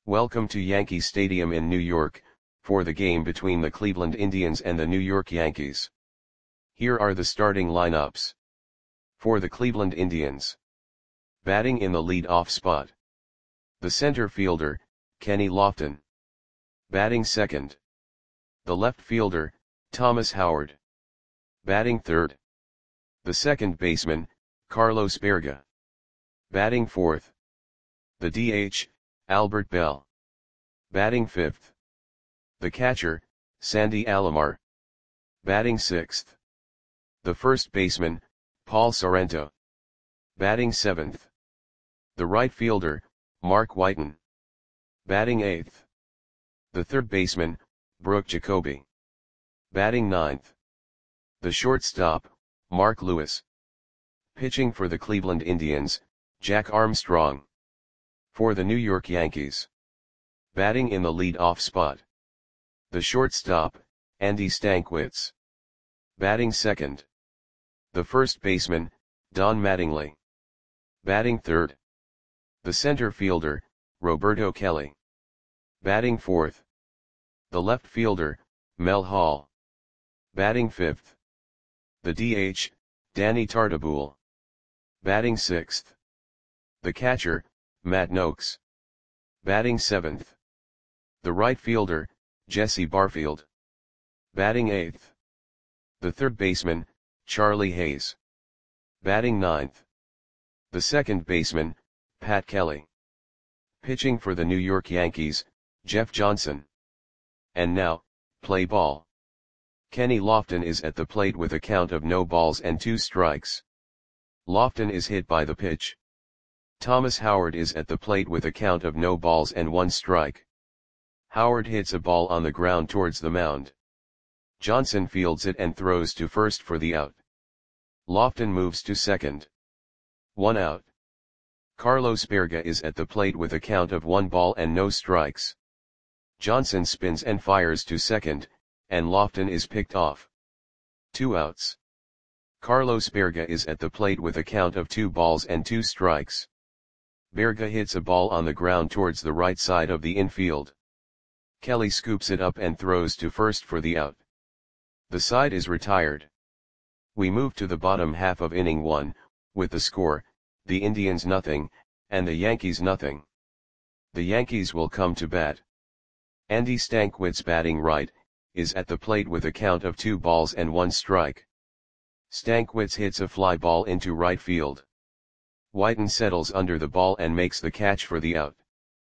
Welcome to Yankee Stadium in New York, for the game between the Cleveland Indians and the New York Yankees. Here are the starting lineups. For the Cleveland Indians. Batting in the lead-off spot. The center fielder, Kenny Lofton. Batting second. The left fielder, Thomas Howard. Batting third. The second baseman, Carlos Baerga. Batting fourth. The DH, Albert Belle. Batting fifth. The catcher, Sandy Alomar. Batting sixth. The first baseman, Paul Sorrento. Batting seventh. The right fielder, Mark Whiten. Batting eighth. The third baseman, Brooke Jacoby. Batting ninth. The shortstop, Mark Lewis. Pitching for the Cleveland Indians, Jack Armstrong. For the New York Yankees. Batting in the lead-off spot. The shortstop, Andy Stankiewicz. Batting second. The first baseman, Don Mattingly. Batting third. The center fielder, Roberto Kelly. Batting fourth. The left fielder, Mel Hall. Batting fifth. The DH, Danny Tartabull. Batting sixth. The catcher, Matt Noakes. Batting seventh. The right fielder, Jesse Barfield. Batting eighth. The third baseman, Charlie Hayes. Batting ninth. The second baseman, Pat Kelly. Pitching for the New York Yankees, Jeff Johnson. And now, play ball. Kenny Lofton is at the plate with a count of no balls and 2 strikes. Lofton is hit by the pitch. Thomas Howard is at the plate with a count of no balls and 1 strike. Howard hits a ball on the ground towards the mound. Johnson fields it and throws to first for the out. Lofton moves to second. 1 out. Carlos Baerga is at the plate with a count of 1 ball and no strikes. Johnson spins and fires to second, and Lofton is picked off. 2 outs. Carlos Baerga is at the plate with a count of 2 balls and 2 strikes. Baerga hits a ball on the ground towards the right side of the infield. Kelly scoops it up and throws to first for the out. The side is retired. We move to the bottom half of inning 1, with the score, the Indians nothing, and the Yankees nothing. The Yankees will come to bat. Andy Stankiewicz, batting right, is at the plate with a count of 2 balls and 1 strike. Stankiewicz hits a fly ball into right field. Whiten settles under the ball and makes the catch for the out.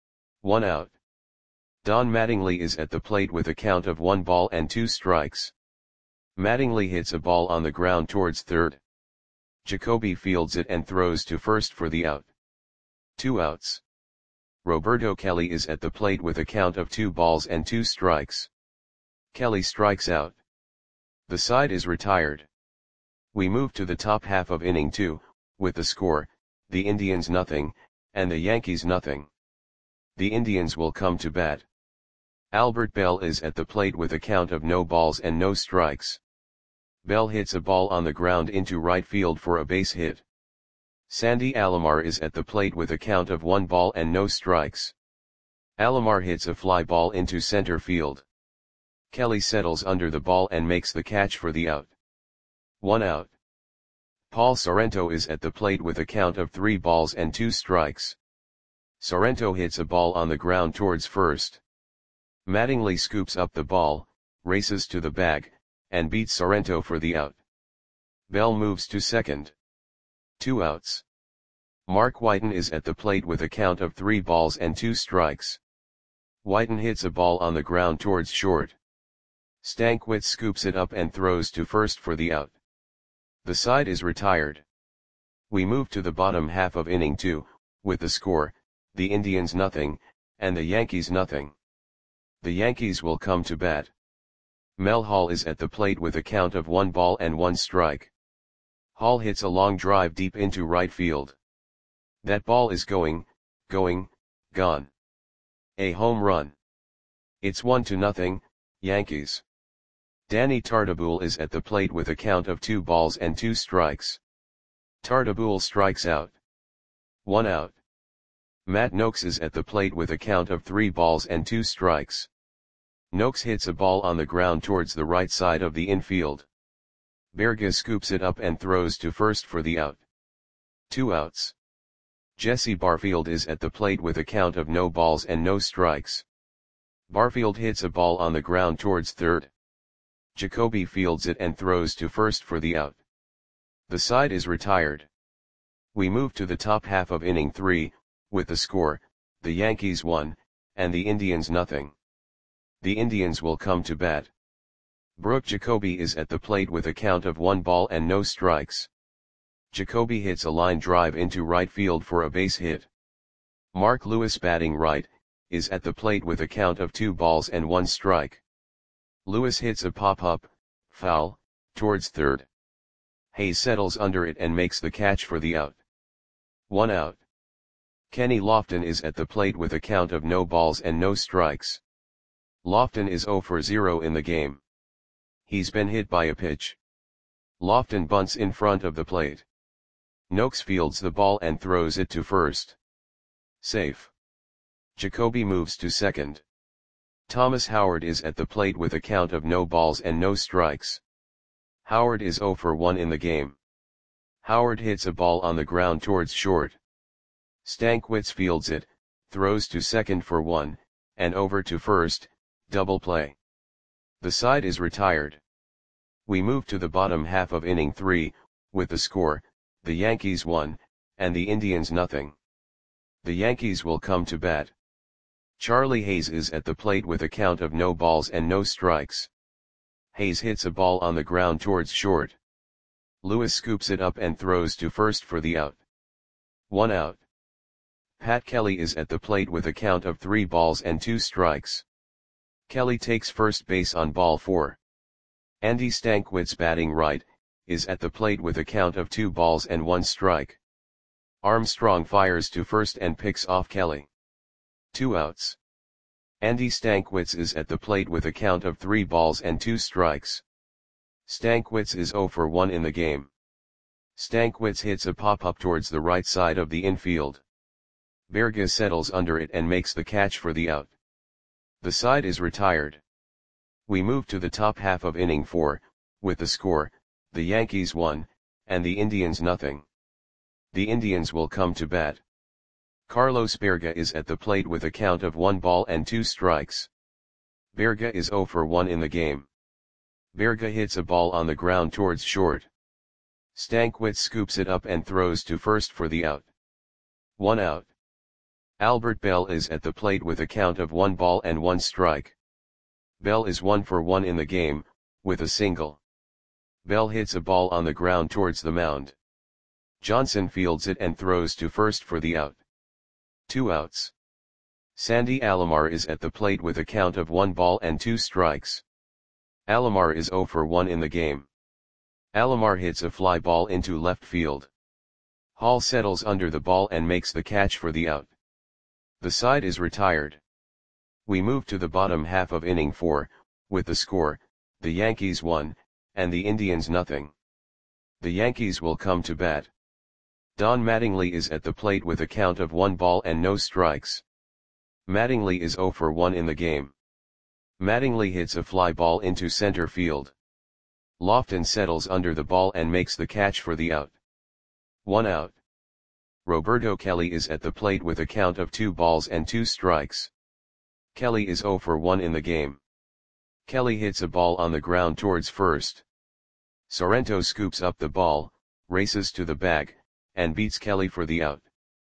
1 out. Don Mattingly is at the plate with a count of 1 ball and 2 strikes. Mattingly hits a ball on the ground towards third. Jacoby fields it and throws to first for the out. 2 outs. Roberto Kelly is at the plate with a count of 2 balls and 2 strikes. Kelly strikes out. The side is retired. We move to the top half of inning 2, with the score, the Indians nothing, and the Yankees nothing. The Indians will come to bat. Albert Belle is at the plate with a count of no balls and no strikes. Belle hits a ball on the ground into right field for a base hit. Sandy Alomar is at the plate with a count of 1 ball and no strikes. Alomar hits a fly ball into center field. Kelly settles under the ball and makes the catch for the out. 1 out. Paul Sorrento is at the plate with a count of 3 balls and 2 strikes. Sorrento hits a ball on the ground towards first. Mattingly scoops up the ball, races to the bag, and beats Sorrento for the out. Belle moves to second. 2 outs. Mark Whiten is at the plate with a count of 3 balls and 2 strikes. Whiten hits a ball on the ground towards short. Stankiewicz scoops it up and throws to first for the out. The side is retired. We move to the bottom half of inning 2, with the score, the Indians nothing, and the Yankees nothing. The Yankees will come to bat. Mel Hall is at the plate with a count of 1 ball and 1 strike. Hall hits a long drive deep into right field. That ball is gone. A home run. It's 1-0, Yankees. Danny Tartabull is at the plate with a count of 2 balls and 2 strikes. Tartabull strikes out. 1 out. Matt Noakes is at the plate with a count of 3 balls and 2 strikes. Noakes hits a ball on the ground towards the right side of the infield. Berge scoops it up and throws to first for the out. 2 outs. Jesse Barfield is at the plate with a count of no balls and no strikes. Barfield hits a ball on the ground towards third. Jacoby fields it and throws to first for the out. The side is retired. We move to the top half of inning 3, with the score, the Yankees 1, and the Indians nothing. The Indians will come to bat. Brooke Jacoby is at the plate with a count of 1 ball and no strikes. Jacoby hits a line drive into right field for a base hit. Mark Lewis, batting right, is at the plate with a count of 2 balls and 1 strike. Lewis hits a pop-up, foul, towards third. Hayes settles under it and makes the catch for the out. 1 out. Kenny Lofton is at the plate with a count of no balls and no strikes. Lofton is 0 for 0 in the game. He's been hit by a pitch. Lofton bunts in front of the plate. Noakes fields the ball and throws it to first. Safe. Jacoby moves to second. Thomas Howard is at the plate with a count of no balls and no strikes. Howard is 0 for 1 in the game. Howard hits a ball on the ground towards short. Stankwitz fields it, throws to second for 1, and over to first, double play. The side is retired. We move to the bottom half of inning 3, with the score, the Yankees 1, and the Indians nothing. The Yankees will come to bat. Charlie Hayes is at the plate with a count of no balls and no strikes. Hayes hits a ball on the ground towards short. Lewis scoops it up and throws to first for the out. 1 out. Pat Kelly is at the plate with a count of 3 balls and 2 strikes. Kelly takes first base on ball 4. Andy Stankwitz, batting right, is at the plate with a count of 2 balls and 1 strike. Armstrong fires to first and picks off Kelly. 2 outs. Andy Stankwitz is at the plate with a count of 3 balls and 2 strikes. Stankwitz is 0 for 1 in the game. Stankwitz hits a pop-up towards the right side of the infield. Berge settles under it and makes the catch for the out. The side is retired. We move to the top half of inning 4, with the score, the Yankees 1, and the Indians nothing. The Indians will come to bat. Carlos Berge is at the plate with a count of 1 ball and 2 strikes. Berge is 0 for 1 in the game. Berge hits a ball on the ground towards short. Stankwitz scoops it up and throws to first for the out. 1 out. Albert Bell is at the plate with a count of 1 ball and 1 strike. Bell is 1 for 1 in the game, with a single. Bell hits a ball on the ground towards the mound. Johnson fields it and throws to first for the out. 2 outs. Sandy Alomar is at the plate with a count of 1 ball and 2 strikes. Alomar is 0 for 1 in the game. Alomar hits a fly ball into left field. Hall settles under the ball and makes the catch for the out. The side is retired. We move to the bottom half of inning 4, with the score, the Yankees 1, and the Indians nothing. The Yankees will come to bat. Don Mattingly is at the plate with a count of 1 ball and no strikes. Mattingly is 0 for 1 in the game. Mattingly hits a fly ball into center field. Lofton settles under the ball and makes the catch for the out. 1 out. Roberto Kelly is at the plate with a count of 2 balls and 2 strikes. Kelly is 0 for 1 in the game. Kelly hits a ball on the ground towards first. Sorrento scoops up the ball, races to the bag, and beats Kelly for the out.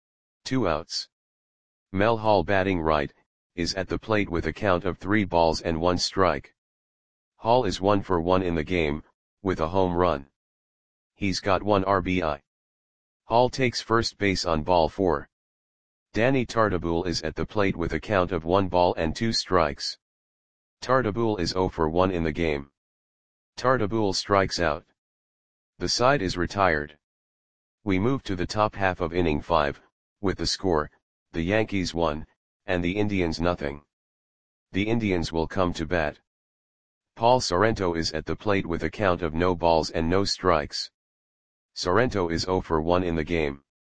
2 outs. Mel Hall, batting right, is at the plate with a count of 3 balls and 1 strike. Hall is 1 for 1 in the game, with a home run. He's got 1 RBI. Hall takes first base on ball 4. Danny Tartabull is at the plate with a count of 1 ball and 2 strikes. Tartabull is 0 for 1 in the game. Tartabull strikes out. The side is retired. We move to the top half of inning 5, with the score, the Yankees 1, and the Indians nothing. The Indians will come to bat. Paul Sorrento is at the plate with a count of no balls and no strikes. Sorrento is 0 for 1 in the game.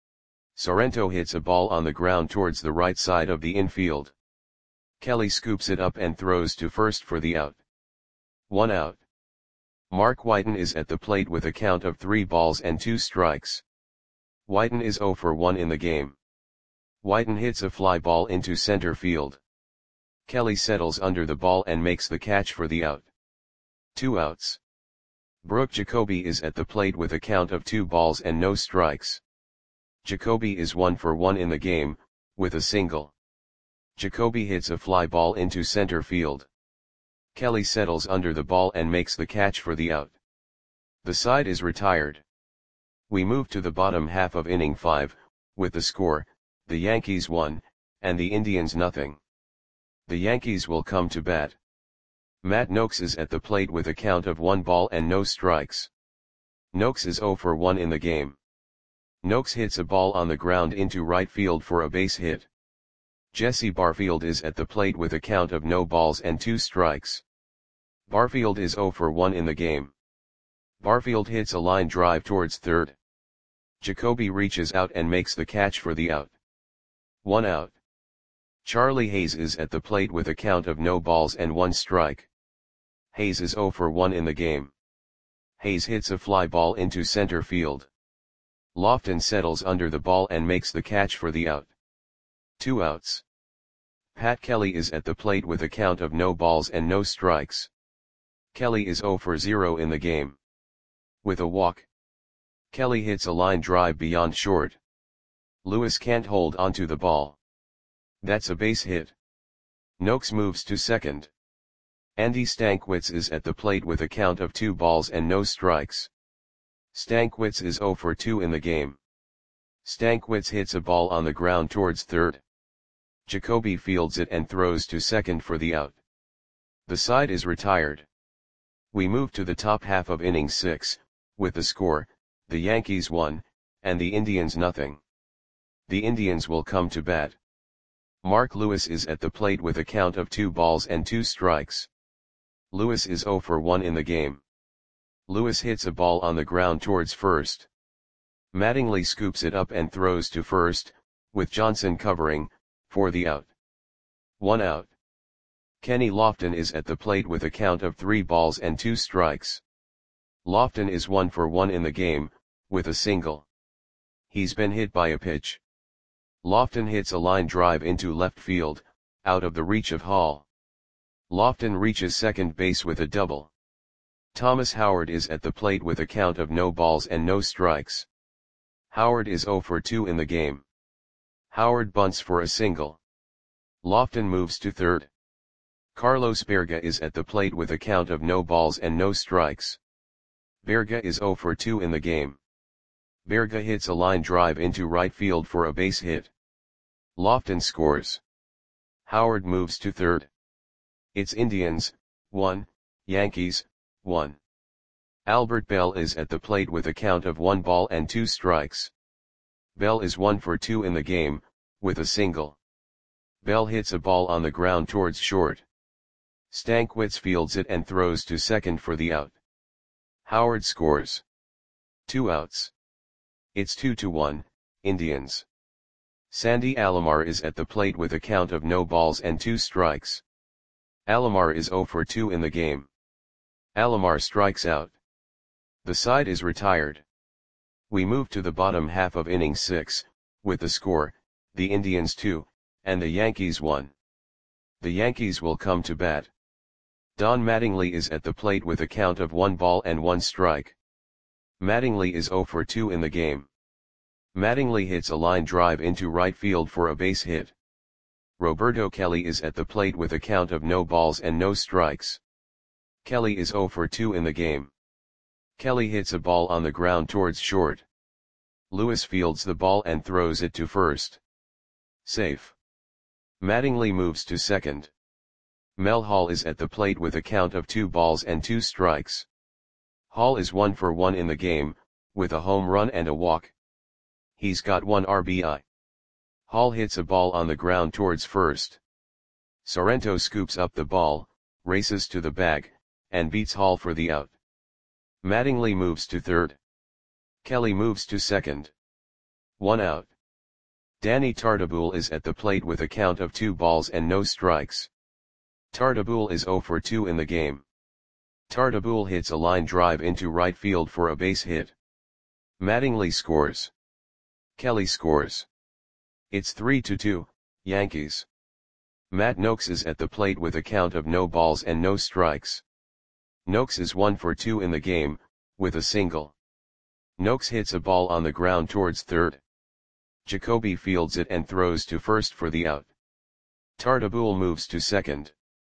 Sorrento hits a ball on the ground towards the right side of the infield. Kelly scoops it up and throws to first for the out. 1 out. Mark Whiten is at the plate with a count of 3 balls and 2 strikes. Whiten is 0 for 1 in the game. Whiten hits a fly ball into center field. Kelly settles under the ball and makes the catch for the out. 2 outs. Brooke Jacoby is at the plate with a count of 2 balls and no strikes. Jacoby is 1 for 1 in the game, with a single. Jacoby hits a fly ball into center field. Kelly settles under the ball and makes the catch for the out. The side is retired. We move to the bottom half of inning 5, with the score, the Yankees 1, and the Indians nothing. The Yankees will come to bat. Matt Noakes is at the plate with a count of 1 ball and no strikes. Noakes is 0 for 1 in the game. Noakes hits a ball on the ground into right field for a base hit. Jesse Barfield is at the plate with a count of no balls and 2 strikes. Barfield is 0 for 1 in the game. Barfield hits a line drive towards third. Jacoby reaches out and makes the catch for the out. 1 out. Charlie Hayes is at the plate with a count of no balls and 1 strike. Hayes is 0 for 1 in the game. Hayes hits a fly ball into center field. Lofton settles under the ball and makes the catch for the out. 2 outs. Pat Kelly is at the plate with a count of no balls and no strikes. Kelly is 0 for 0 in the game. With a walk. Kelly hits a line drive beyond short. Lewis can't hold onto the ball. That's a base hit. Noakes moves to second. Andy Stankiewicz is at the plate with a count of 2 balls and no strikes. Stankiewicz is 0 for 2 in the game. Stankiewicz hits a ball on the ground towards third. Jacoby fields it and throws to second for the out. The side is retired. We move to the top half of inning 6, with the score, the Yankees 1, and the Indians nothing. The Indians will come to bat. Mark Lewis is at the plate with a count of 2 balls and 2 strikes. Lewis is 0 for 1 in the game. Lewis hits a ball on the ground towards first. Mattingly scoops it up and throws to first, with Johnson covering, for the out. 1 out. Kenny Lofton is at the plate with a count of 3 balls and 2 strikes. Lofton is 1 for 1 in the game, with a single. He's been hit by a pitch. Lofton hits a line drive into left field, out of the reach of Hall. Lofton reaches second base with a double. Thomas Howard is at the plate with a count of no balls and no strikes. Howard is 0 for 2 in the game. Howard bunts for a single. Lofton moves to third. Carlos Berga is at the plate with a count of no balls and no strikes. Berga is 0 for 2 in the game. Berga hits a line drive into right field for a base hit. Lofton scores. Howard moves to third. It's Indians, 1, Yankees, 1. Albert Bell is at the plate with a count of 1 ball and 2 strikes. Bell is 1 for 2 in the game, with a single. Bell hits a ball on the ground towards short. Stankiewicz fields it and throws to second for the out. Howard scores. 2 outs. It's 2-1, Indians. Sandy Alomar is at the plate with a count of no balls and 2 strikes. Alomar is 0 for 2 in the game. Alomar strikes out. The side is retired. We move to the bottom half of inning 6, with the score, the Indians 2, and the Yankees 1. The Yankees will come to bat. Don Mattingly is at the plate with a count of 1 ball and 1 strike. Mattingly is 0 for 2 in the game. Mattingly hits a line drive into right field for a base hit. Roberto Kelly is at the plate with a count of no balls and no strikes. Kelly is 0 for 2 in the game. Kelly hits a ball on the ground towards short. Lewis fields the ball and throws it to first. Safe. Mattingly moves to second. Mel Hall is at the plate with a count of 2 balls and 2 strikes. Hall is 1 for 1 in the game, with a home run and a walk. He's got 1 RBI. Hall hits a ball on the ground towards first. Sorrento scoops up the ball, races to the bag, and beats Hall for the out. Mattingly moves to third. Kelly moves to second. 1 out. Danny Tartabull is at the plate with a count of 2 balls and no strikes. Tartabull is 0 for 2 in the game. Tartabull hits a line drive into right field for a base hit. Mattingly scores. Kelly scores. It's 3-2, Yankees. Matt Nokes is at the plate with a count of no balls and no strikes. Nokes is 1 for 2 in the game, with a single. Nokes hits a ball on the ground towards third. Jacoby fields it and throws to first for the out. Tartabull moves to second.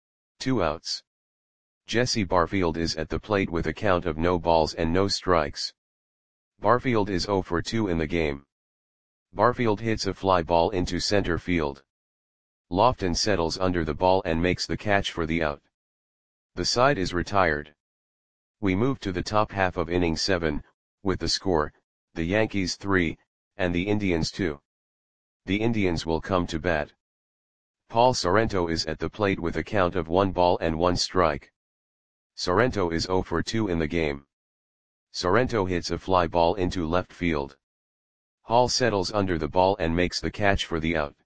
2 outs. Jesse Barfield is at the plate with a count of no balls and no strikes. Barfield is 0 for 2 in the game. Barfield hits a fly ball into center field. Lofton settles under the ball and makes the catch for the out. The side is retired. We move to the top half of inning 7, with the score, the Yankees 3, and the Indians 2. The Indians will come to bat. Paul Sorrento is at the plate with a count of 1 ball and 1 strike. Sorrento is 0 for 2 in the game. Sorrento hits a fly ball into left field. Hall settles under the ball and makes the catch for the out.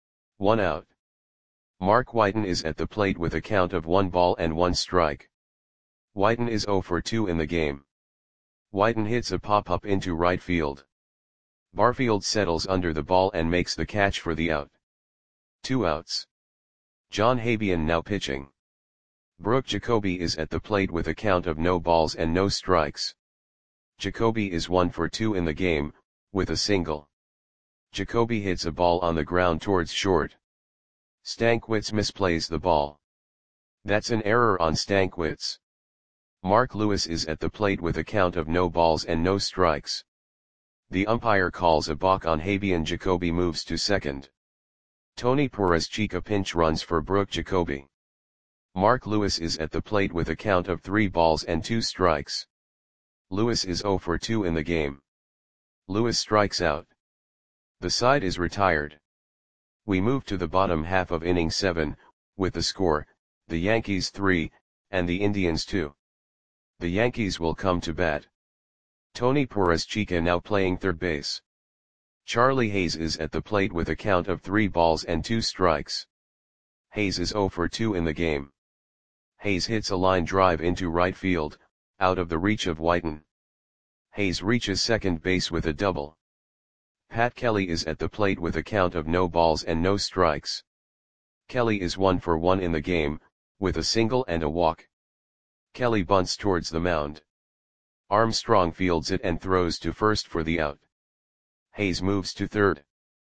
1 out. Mark Whiten is at the plate with a count of 1 ball and 1 strike. Whiten is 0 for 2 in the game. Whiten hits a pop-up into right field. Barfield settles under the ball and makes the catch for the out. 2 outs. John Habian now pitching. Brooke Jacoby is at the plate with a count of no balls and no strikes. Jacoby is 1 for 2 in the game, with a single. Jacoby hits a ball on the ground towards short. Stankiewicz misplays the ball. That's an error on Stankiewicz. Mark Lewis is at the plate with a count of no balls and no strikes. The umpire calls a balk on Habian. Jacoby moves to second. Tony Perez Chica pinch runs for Brooke Jacoby. Mark Lewis is at the plate with a count of 3 balls and 2 strikes. Lewis is 0 for 2 in the game. Lewis strikes out. The side is retired. We move to the bottom half of inning 7, with the score, the Yankees 3, and the Indians 2. The Yankees will come to bat. Tony Perez Chica now playing third base. Charlie Hayes is at the plate with a count of 3 balls and 2 strikes. Hayes is 0 for 2 in the game. Hayes hits a line drive into right field, out of the reach of Whiten. Hayes reaches second base with a double. Pat Kelly is at the plate with a count of no balls and no strikes. Kelly is 1 for 1 in the game, with a single and a walk. Kelly bunts towards the mound. Armstrong fields it and throws to first for the out. Hayes moves to third.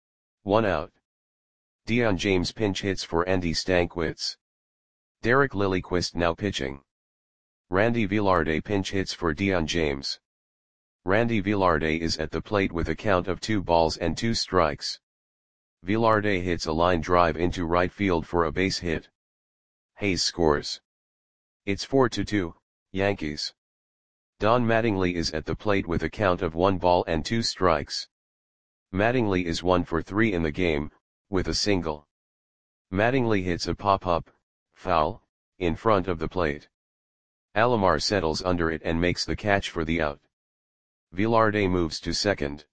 1 out. Dion James pinch hits for Andy Stankiewicz. Derek Lilliquist now pitching. Randy Velarde pinch hits for Dion James. Randy Velarde is at the plate with a count of 2 balls and 2 strikes. Velarde hits a line drive into right field for a base hit. Hayes scores. It's 4-2, Yankees. Don Mattingly is at the plate with a count of 1 ball and 2 strikes. Mattingly is 1 for 3 in the game, with a single. Mattingly hits a pop-up, foul, in front of the plate. Alomar settles under it and makes the catch for the out. Velarde moves to second.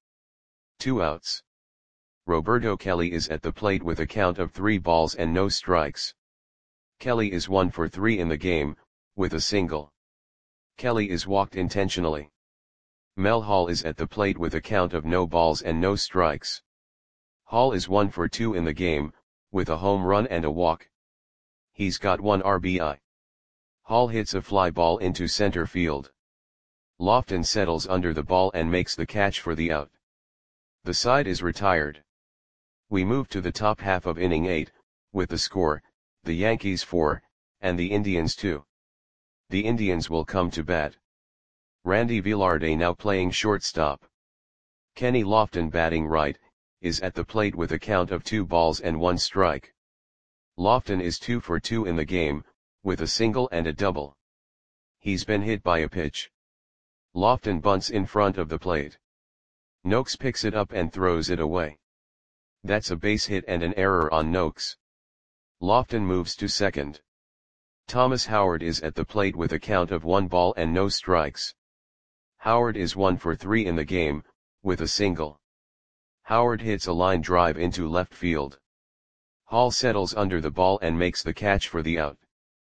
2 outs. Roberto Kelly is at the plate with a count of 3 balls and no strikes. Kelly is 1 for 3 in the game, with a single. Kelly is walked intentionally. Mel Hall is at the plate with a count of no balls and no strikes. Hall is 1 for 2 in the game, with a home run and a walk. He's got 1 RBI. Hall hits a fly ball into center field. Lofton settles under the ball and makes the catch for the out. The side is retired. We move to the top half of inning 8, with the score, the Yankees 4, and the Indians 2. The Indians will come to bat. Randy Velarde now playing shortstop. Kenny Lofton batting right, is at the plate with a count of 2 balls and 1 strike. Lofton is 2 for 2 in the game, with a single and a double. He's been hit by a pitch. Lofton bunts in front of the plate. Nokes picks it up and throws it away. That's a base hit and an error on Nokes. Lofton moves to second. Thomas Howard is at the plate with a count of 1 ball and no strikes. Howard is 1 for 3 in the game, with a single. Howard hits a line drive into left field. Hall settles under the ball and makes the catch for the out.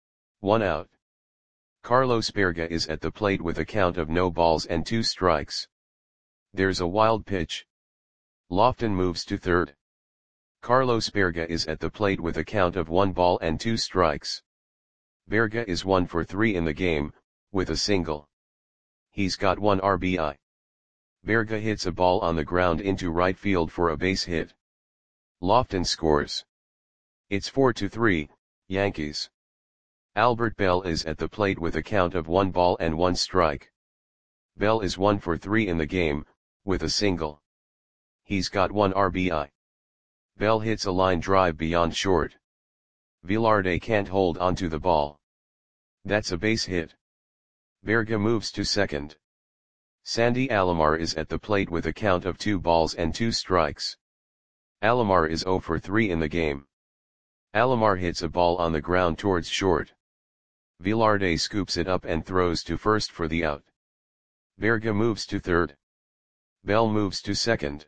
1 out. Carlos Berga is at the plate with a count of no balls and 2 strikes. There's a wild pitch. Lofton moves to third. Carlos Berga is at the plate with a count of 1 ball and 2 strikes. Berga is 1 for 3 in the game, with a single. He's got 1 RBI. Berga hits a ball on the ground into right field for a base hit. Lofton scores. It's 4-3, Yankees. Albert Bell is at the plate with a count of 1 ball and 1 strike. Bell is 1 for 3 in the game, with a single. He's got 1 RBI. Bell hits a line drive beyond short. Velarde can't hold onto the ball. That's a base hit. Berga moves to second. Sandy Alomar is at the plate with a count of 2 balls and 2 strikes. Alomar is 0 for 3 in the game. Alomar hits a ball on the ground towards short. Velarde scoops it up and throws to first for the out. Berga moves to third. Bell moves to second.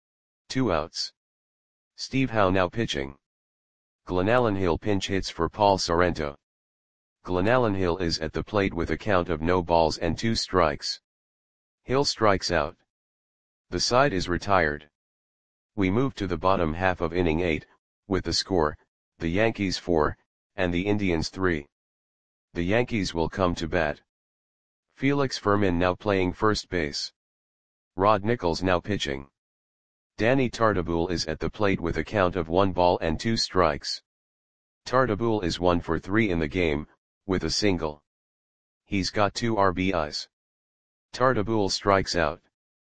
2 outs. Steve Howe now pitching. Glenallen Hill pinch hits for Paul Sorrento. Glenallen Hill is at the plate with a count of no balls and 2 strikes. Hill strikes out. The side is retired. We move to the bottom half of inning 8, with the score, the Yankees 4, and the Indians 3. The Yankees will come to bat. Felix Fermin now playing first base. Rod Nichols now pitching. Danny Tartabull is at the plate with a count of 1 ball and 2 strikes. Tartabull is 1 for 3 in the game, with a single. He's got 2 RBIs. Tartabull strikes out.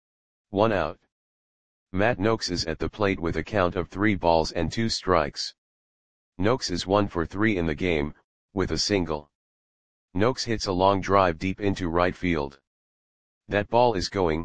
1 out. Matt Noakes is at the plate with a count of 3 balls and 2 strikes. Noakes is 1 for 3 in the game, with a single. Noakes hits a long drive deep into right field. That ball is gone.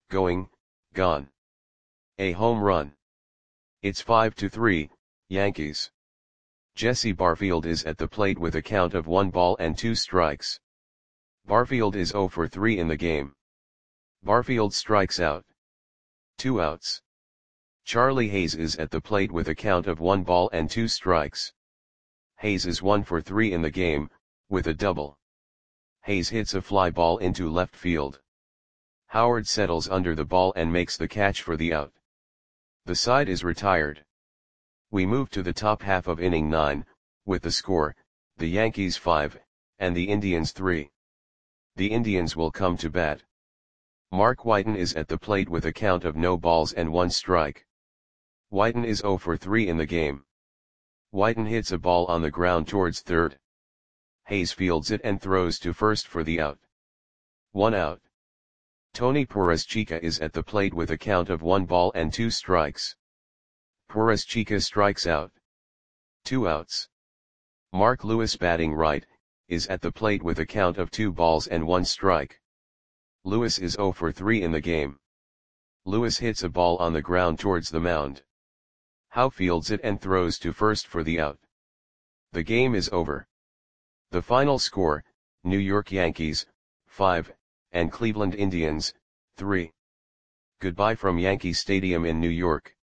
A home run. It's 5-3, Yankees. Jesse Barfield is at the plate with a count of 1 ball and 2 strikes. Barfield is 0 for 3 in the game. Barfield strikes out. 2 outs. Charlie Hayes is at the plate with a count of 1 ball and 2 strikes. Hayes is 1 for 3 in the game, with a double. Hayes hits a fly ball into left field. Howard settles under the ball and makes the catch for the out. The side is retired. We move to the top half of inning 9, with the score, the Yankees 5, and the Indians 3. The Indians will come to bat. Mark Whiten is at the plate with a count of no balls and 1 strike. Whiten is 0 for 3 in the game. Whiten hits a ball on the ground towards third. Hayes fields it and throws to first for the out. 1 out. Tony Perez-Chica is at the plate with a count of 1 ball and 2 strikes. Perez-Chica strikes out. 2 outs. Mark Lewis batting right, is at the plate with a count of 2 balls and 1 strike. Lewis is 0 for 3 in the game. Lewis hits a ball on the ground towards the mound. Howe fields it and throws to first for the out. The game is over. The final score, New York Yankees, 5, and Cleveland Indians, 3. Goodbye from Yankee Stadium in New York.